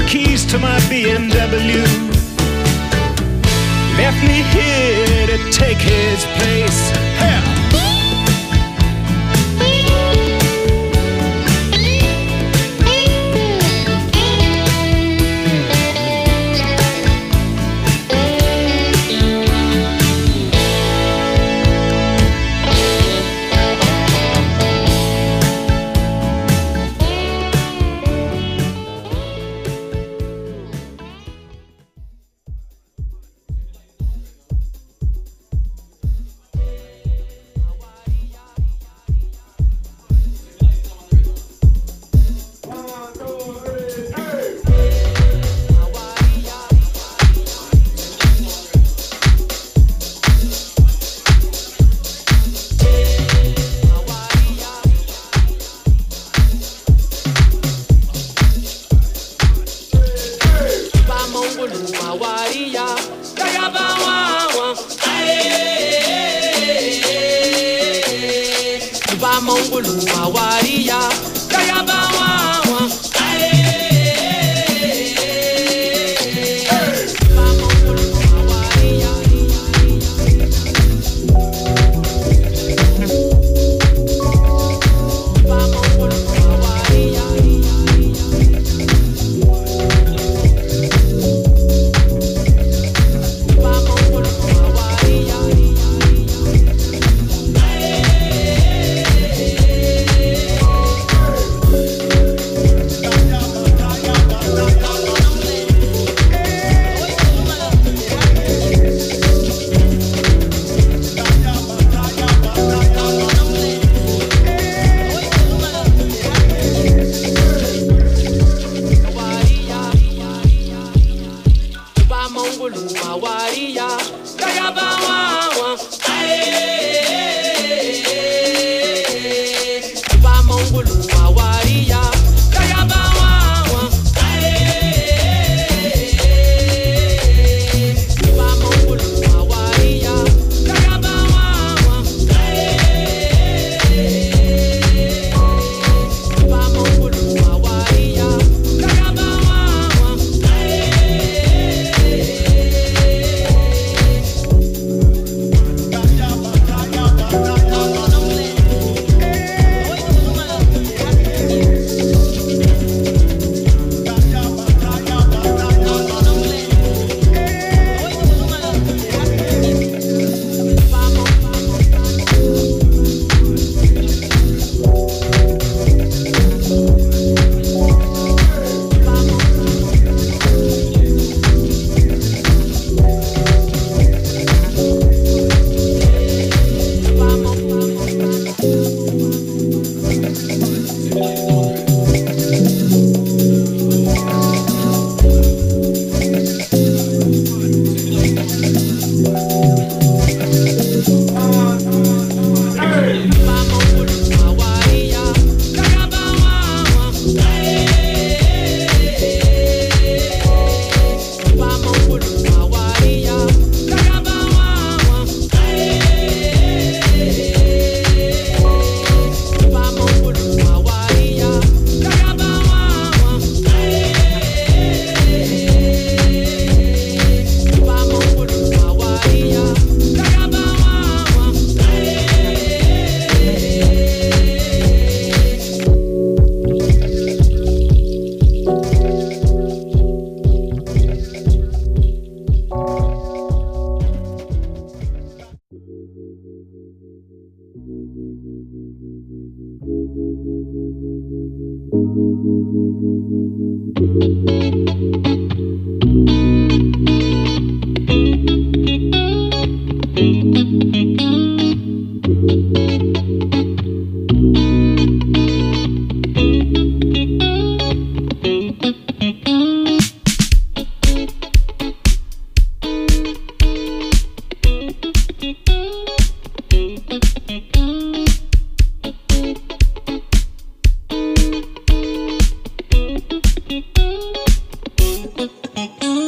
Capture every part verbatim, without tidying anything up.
keys to my B M W. Left me here to take his place. Hell. Mm-hmm.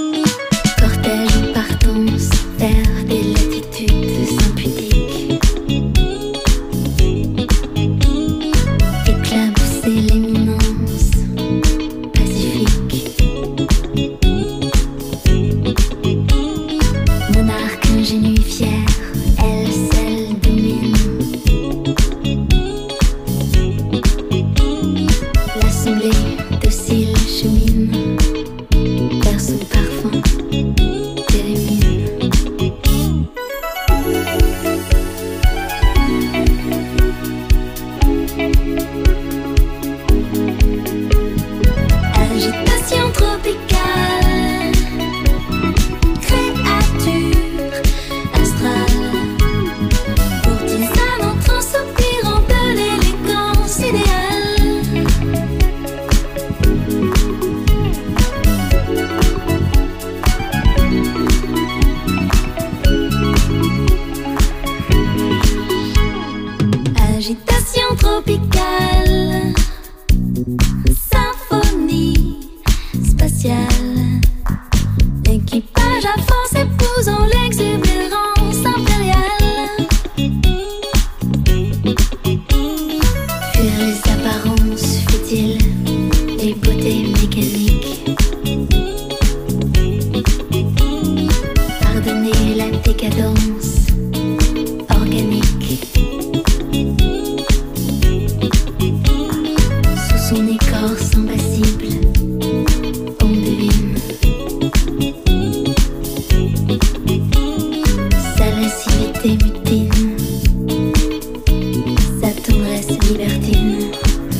spatiale. L'équipage à force épousant l'exubérance impériale. Fuir les apparences futiles, les beautés mécaniques. Pardonner la décadence organique. Sous son écorce impassible, on devine sa lascivité mutine, sa tendresse libertine.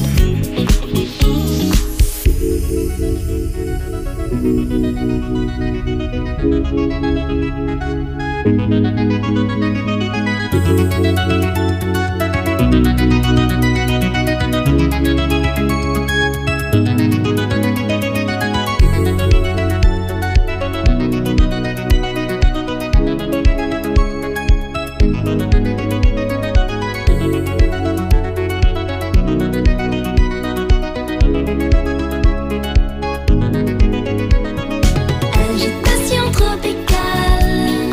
Agitation tropicale,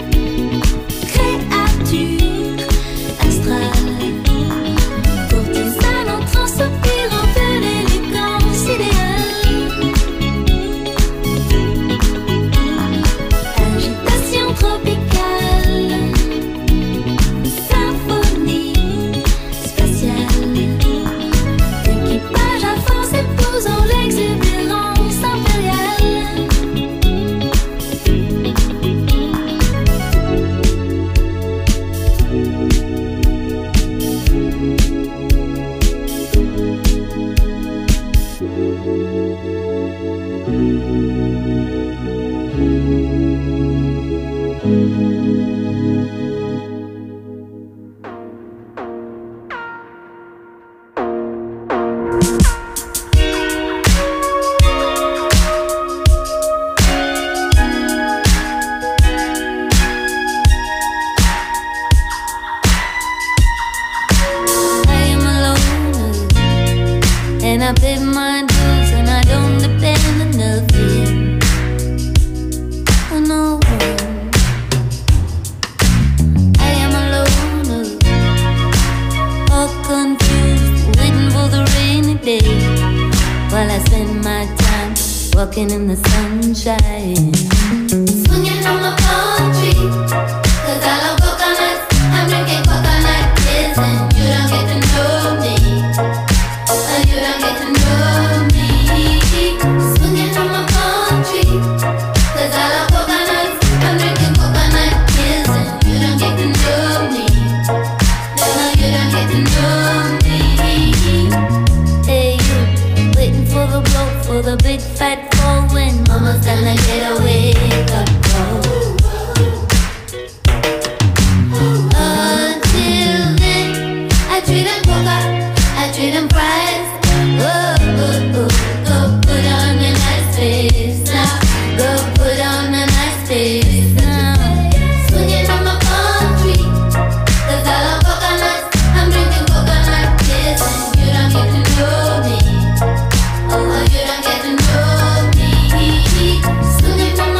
créature astrale, courtisane en transe soupirant de l'élégance idéale. Agitation tropicale, symphonie spatiale, l'équipage à force épousant l'exubérance impériale. I am alone, and I pay my dues, and I don't depend on nothing. Oh no, I am alone, all confused, waiting for the rainy day, while I spend my time walking in the sunshine. Swinging on my palm tree, 'cause I love coconuts. I'm drinking coconut kiss, and you don't get to know me. Oh, you don't get to know me. Swinging on my palm tree, 'cause I love coconuts. I'm drinking coconut kiss, and you don't get to know me. No, you don't get to know me. Hey, you waiting for the blow, for the big fat fall when mama's gonna get a wake up call. Until then, I treat them coca, I treat them fries. Oh, oh, oh, go put on a nice face now. Go put on a nice face now. Swinging on my palm tree, 'cause I love coconuts. I'm drinking coconut kiss, and you don't get to know me. Oh, you don't get to know me. Swinging on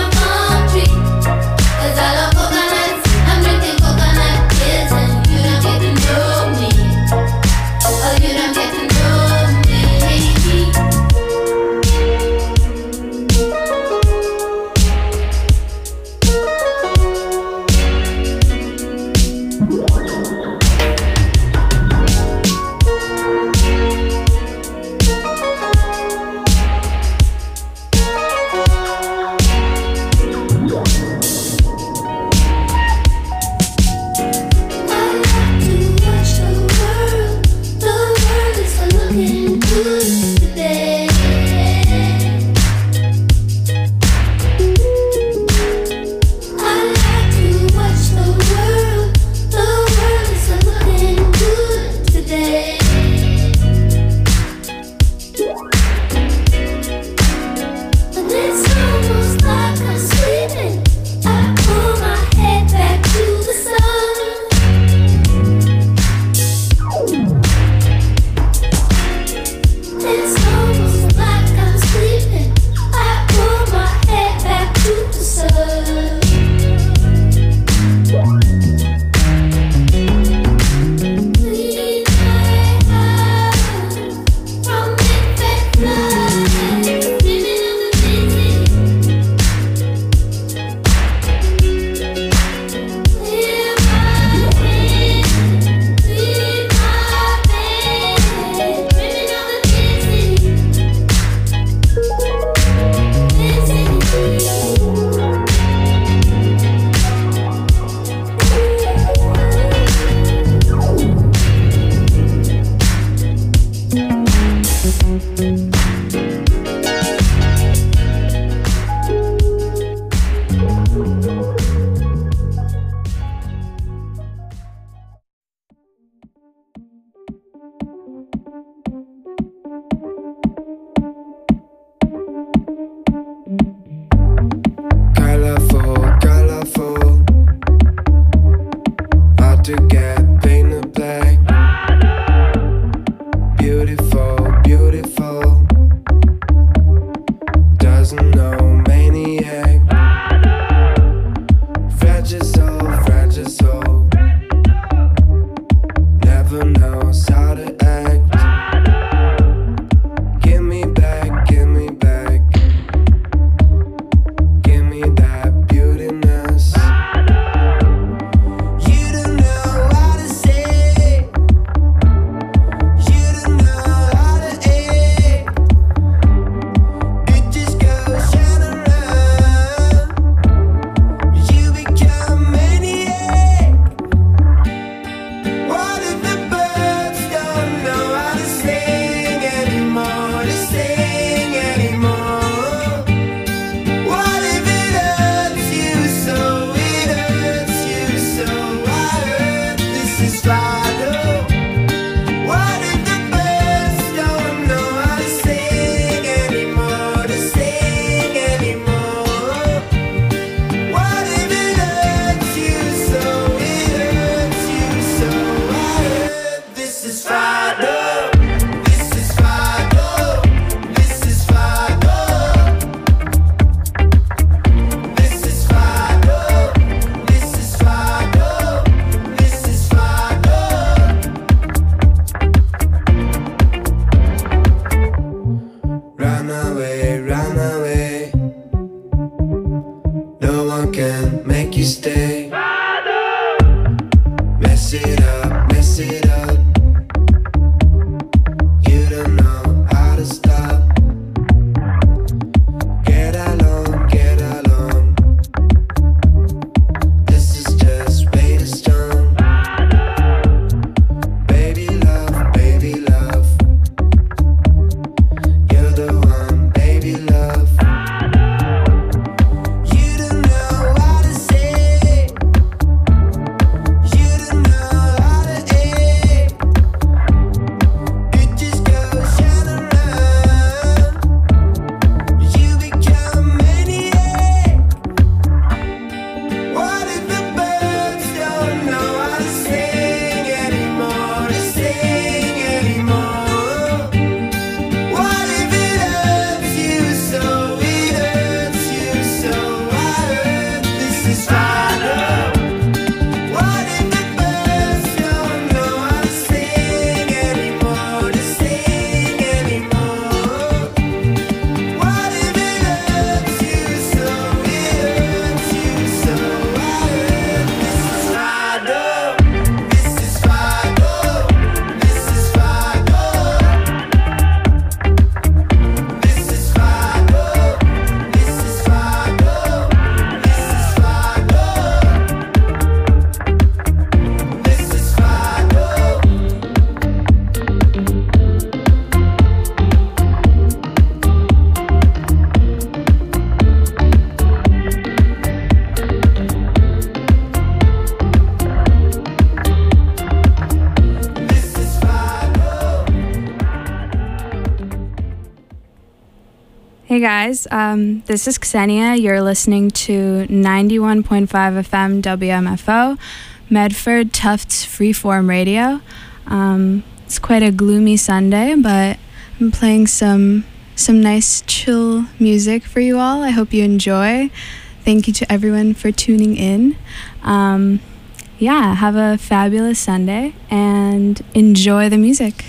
Hey guys, um, this is Ksenia. You're listening to ninety-one point five F M W M F O, Medford Tufts Freeform Radio. Um, it's quite a gloomy Sunday, but I'm playing some some nice chill music for you all. I hope you enjoy. Thank you to everyone for tuning in. Um, yeah, have a fabulous Sunday and enjoy the music.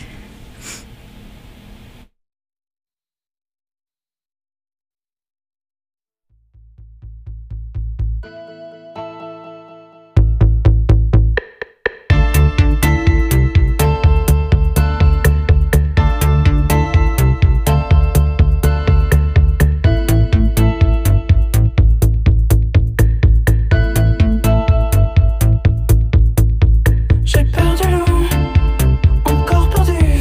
J'ai perdu encore perdu.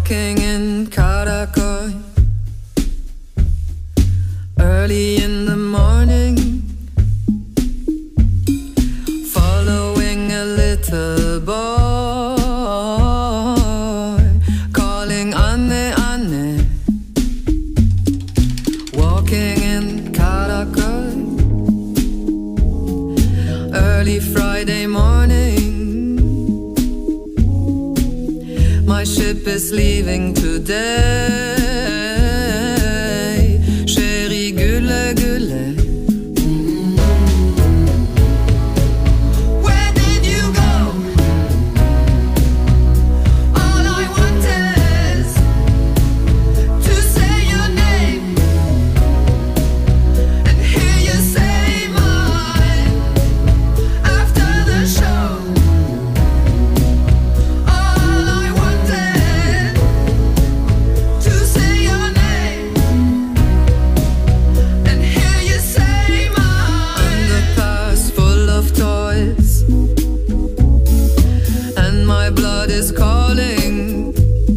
walking in Caracol early in the morning, following a little boy calling Anne, Anne. Walking in Caracol early Friday morning, my ship is leaving today. Chérie Gülle Gülle, where did you go? All I want is to say your name and hear you say mine after the show. All I wanted to say your name and hear you say mine. Underpass full of toys, and my blood is calling.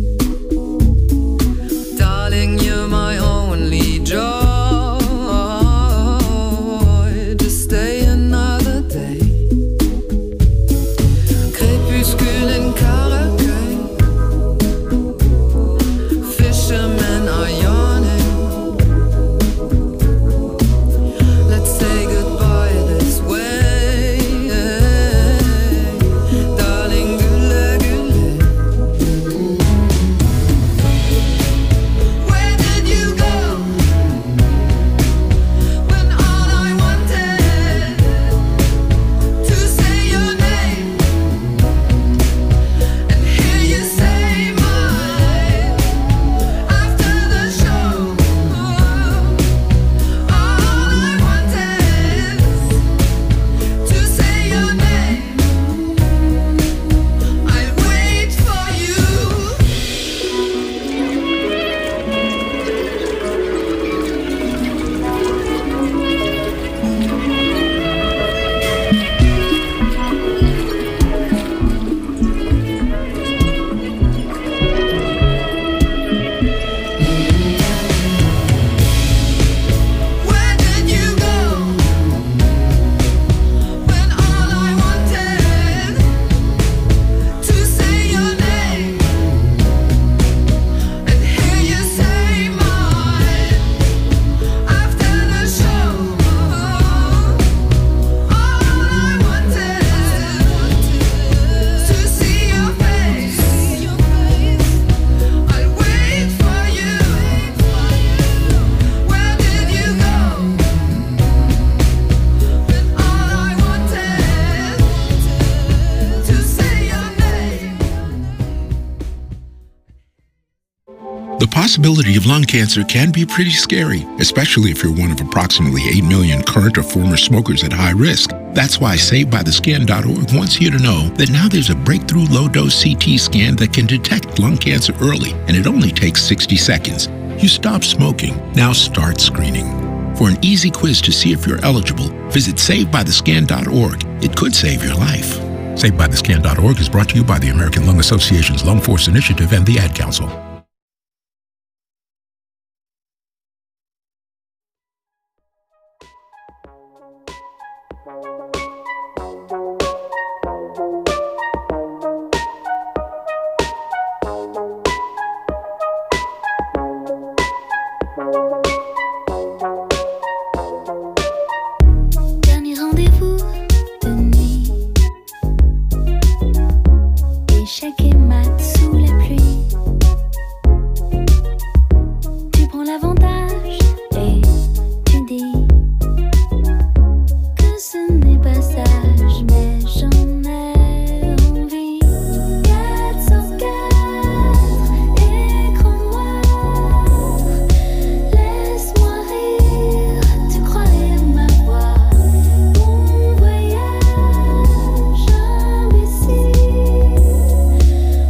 Darling, you're my only joy. Just stay another day. Crépuscule in Caracol, fishermen are yawning. Let's say goodbye this way. Darling, Gülle Gülle, where did you go when all I wanted to say your name and hear you say mine after the show? All I wanted to say your name. I'll wait for you. Where did you go when all I wanted to say your name and hear you say mine after the show? All I wanted to see your face. I'll wait for you. Where did you go when all I wanted to say your name? The possibility of lung cancer can be pretty scary, especially if you're one of approximately eight million current or former smokers at high risk. That's why Saved by the Scan dot org wants you to know that now there's a breakthrough low-dose C T scan that can detect lung cancer early, and it only takes sixty seconds. You stop smoking, now start screening. For an easy quiz to see if you're eligible, visit Saved by the Scan dot org. It could save your life. Saved by the Scan dot org is brought to you by the American Lung Association's Lung Force Initiative and the Ad Council. Dernier rendez-vous de nuit, échec et mat sous la pluie. Tu prends l'avantage et tu dis que ce n'est pas sage, mais j'en ai envie. Quatre sur quatre, écran noir, laisse-moi rire, tu croyais m'avoir. Bon voyage, imbécile.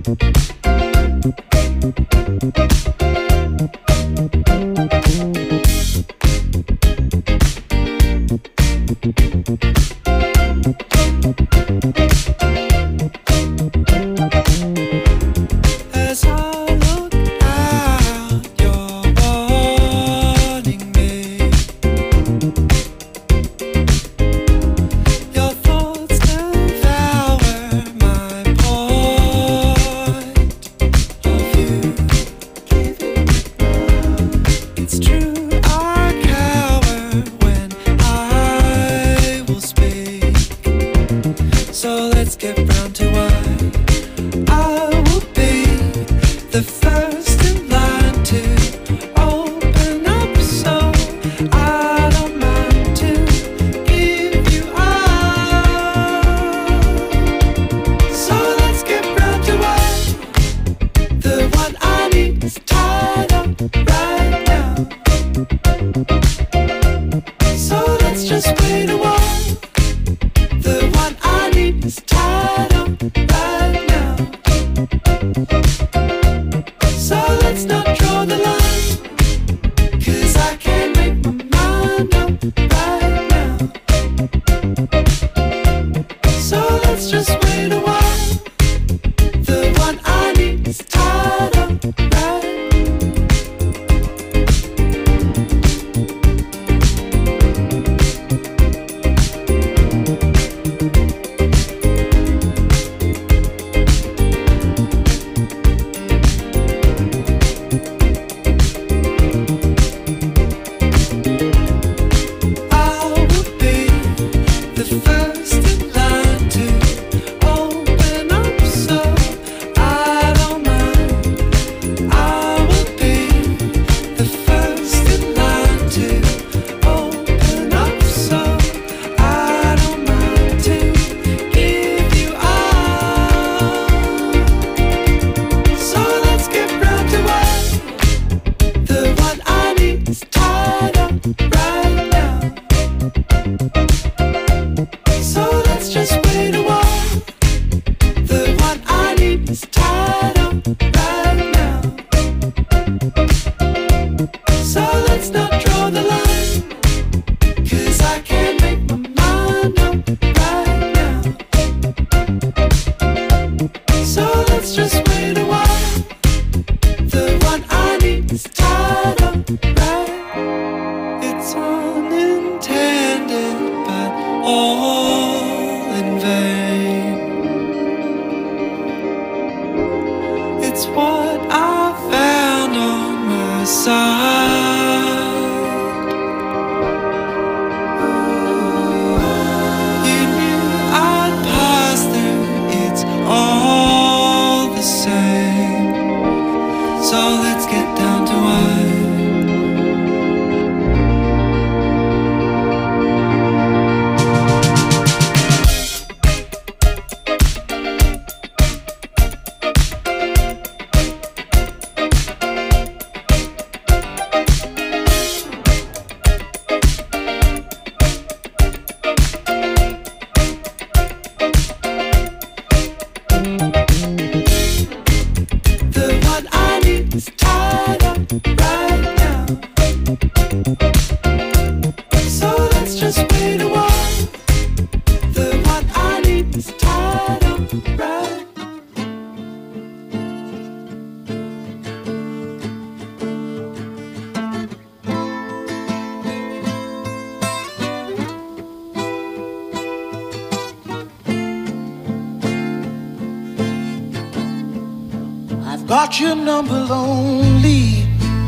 Got your number lonely,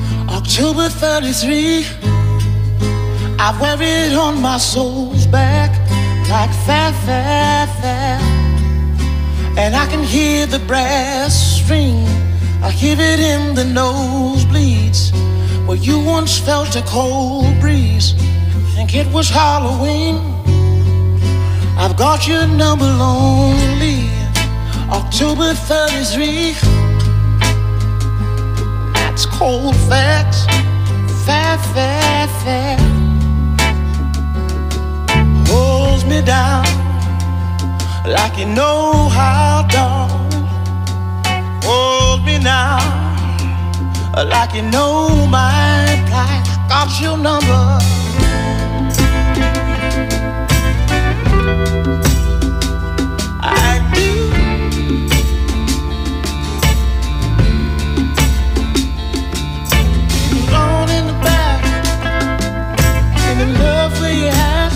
October thirty-three. I wear it on my soul's back like fair, fair, fair. And I can hear the brass string, I hear it in the nosebleeds, where you once felt a cold breeze. Think it was Halloween. I've got your number lonely, October thirty-three. Cold facts, fair, fair, fair. Holds me down like you know how, darling. now, like you know my plight. Got your number. I do. Alone in the back, and in love where you at.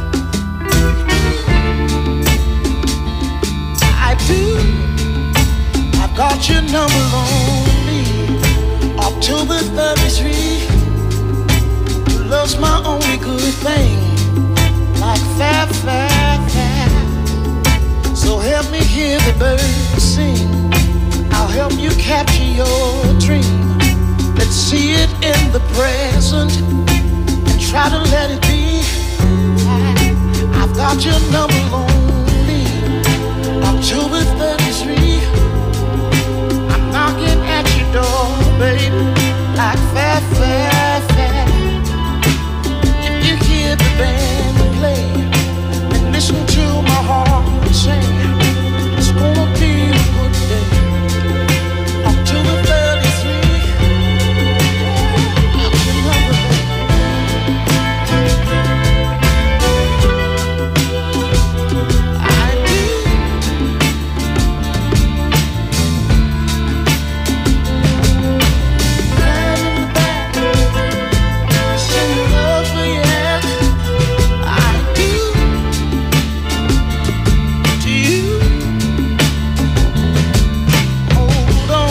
I do. I've got your number only. October thirty-three. Love's my only good thing. Like fair, fair, fair. So help me hear the birds sing. I'll help you capture your dream. Let's see it in the present and try to let it be. I, I've got your number lonely. October thirty-three. I'm knocking at your door, baby. Like fair, fair, fair. If you hear the band play and listen to my heart sing, it's gonna be a good day. October thirty-three. Got your number, I do. Right in the back, sing love for you. I do. To you. Hold on.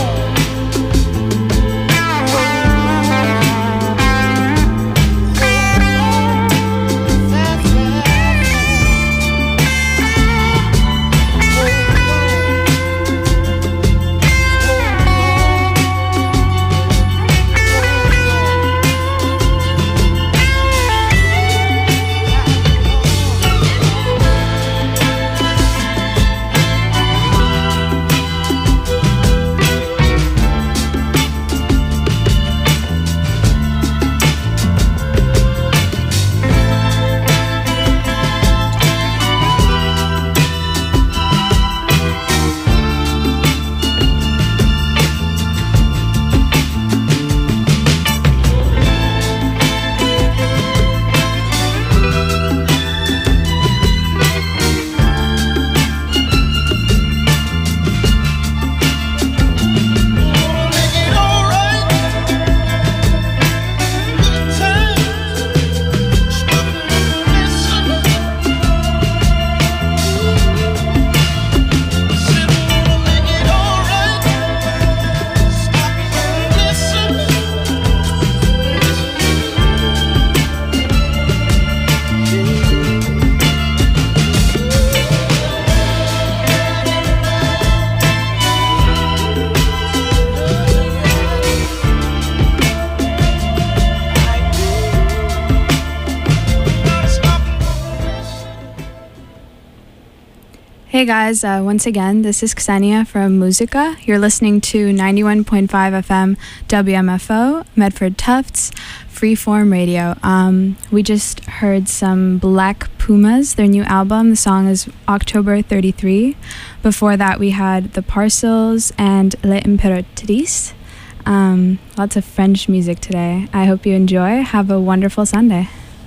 Hey guys, uh, once again, this is Ksenia from Musica. You're listening to ninety-one point five F M W M F O, Medford Tufts, Freeform Radio. Um, we just heard some Black Pumas, their new album. The song is October thirty-three. Before that, we had The Parcels and Les Impératrices. Um, lots of French music today. I hope you enjoy. Have a wonderful Sunday.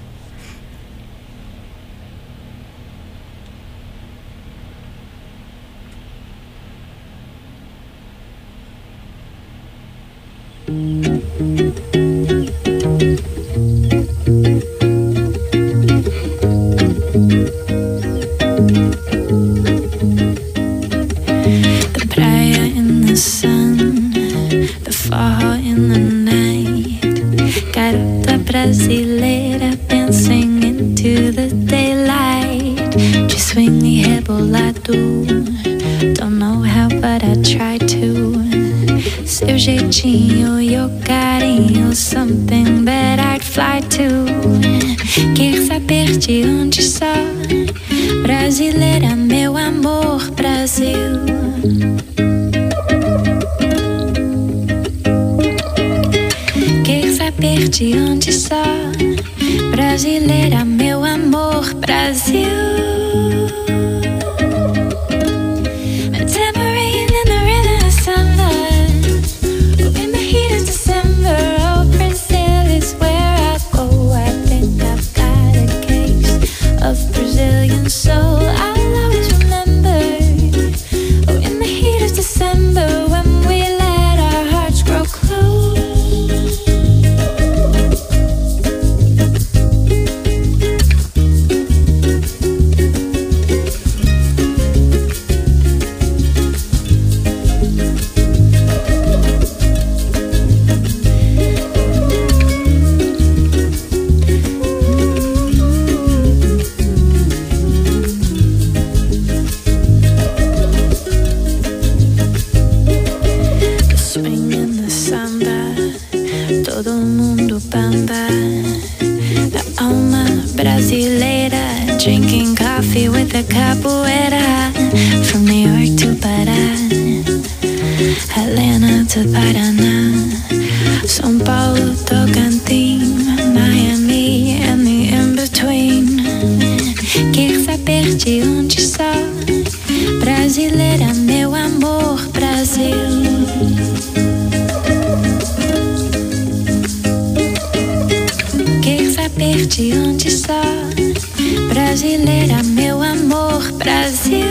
The praia in the sun, the fall in the night. Garota brasileira dancing into the daylight. De swing rebolado, don't know how but I try to. Seu jeitinho, your carinho, something that I'd fly to. Quer saber de onde sou? Brasileira, meu amor, Brasil. Quer saber de onde sou? Brasileira, meu amor, Brasil. My tambourine in the rhythm of summer. Atlanta to Paraná, São Paulo, Tocantins, Miami and the in-between. Quer saber de onde sou? Brasileira, meu amor, Brasil. Quer saber de onde sou? Brasileira, meu amor, Brasil.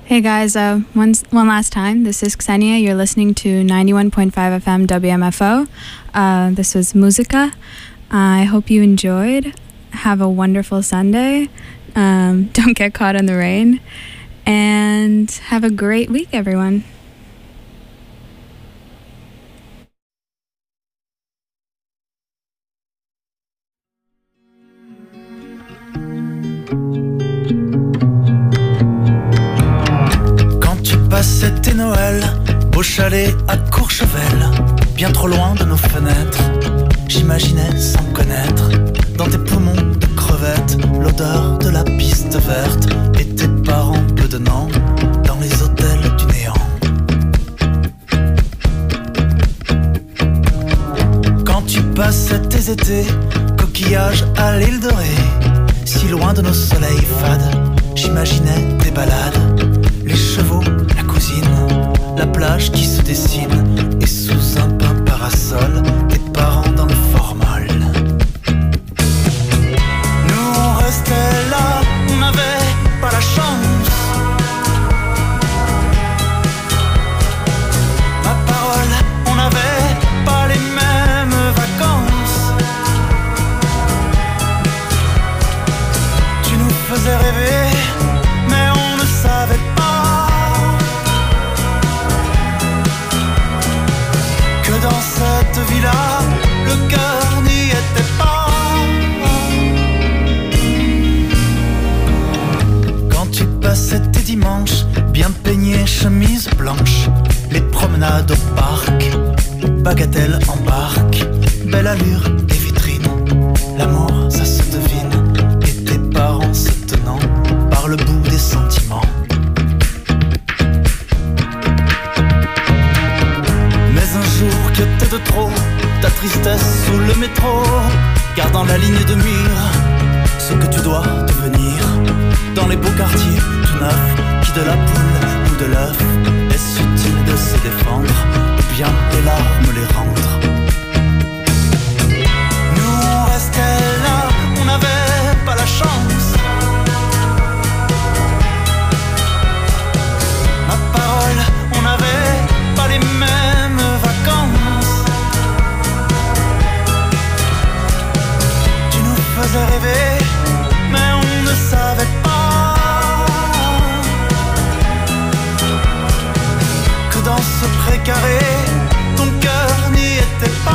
Hey guys, uh, one, one last time, this is Ksenia. You're listening to ninety-one point five F M W M F O. Uh, this was Musica. I hope you enjoyed. Have a wonderful Sunday. Um, don't get caught in the rain. And have a great week, everyone. C'était Noël, au chalet à Courchevel, bien trop loin de nos fenêtres. J'imaginais sans connaître, dans tes poumons de crevettes, l'odeur de la piste verte et tes parents bedonnants dans les hôtels du néant. Quand tu passais tes étés, coquillages à l'île de Ré, si loin de nos soleils fades, j'imaginais des balades, les chevaux, la cousine, la plage qui se dessine, et sous un pain parasol, tes parents dans le formol. Nous on restait là, on n'avait pas la chance. Ma parole, on n'avait pas les mêmes vacances. Tu nous faisais rêver, mais on ne savait pas que dans cette vie-là, le cœur n'y était pas. Quand tu passais tes dimanches, bien peignés, chemise blanche, les promenades au parc, bagatelle en barque, belle allure et vitrine, l'amour ça se devine, et tes parents se tenant par le bout des sentiments. Mais un jour que t'es de trop, ta tristesse sous le métro, gardant la ligne de mire, ce que tu dois devenir, dans les beaux quartiers tout neufs, qui de la poule ou de l'œuf, est-ce utile de se défendre, ou bien les larmes les rendre. Nous on restait là, on n'avait pas la chance. Ma parole, on n'avait pas les mêmes vacances. Tu nous faisais rêver, mais on ne savait pas que dans ce précaré, ton cœur n'y était pas.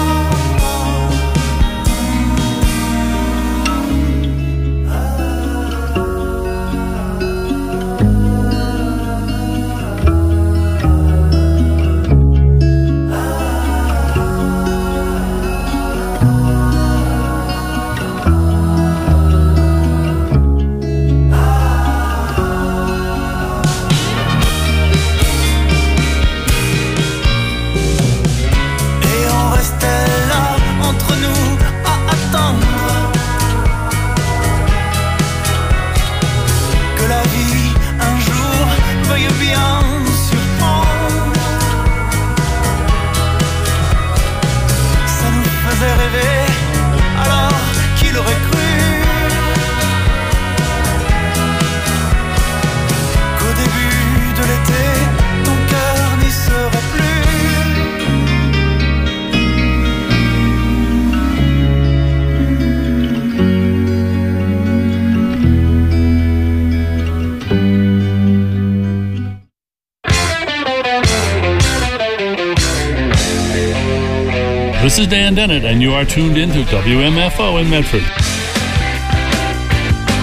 This is Dan Dennett, and you are tuned into W M F O in Medford.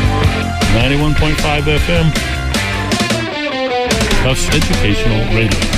ninety-one point five F M, Tufts Educational Radio.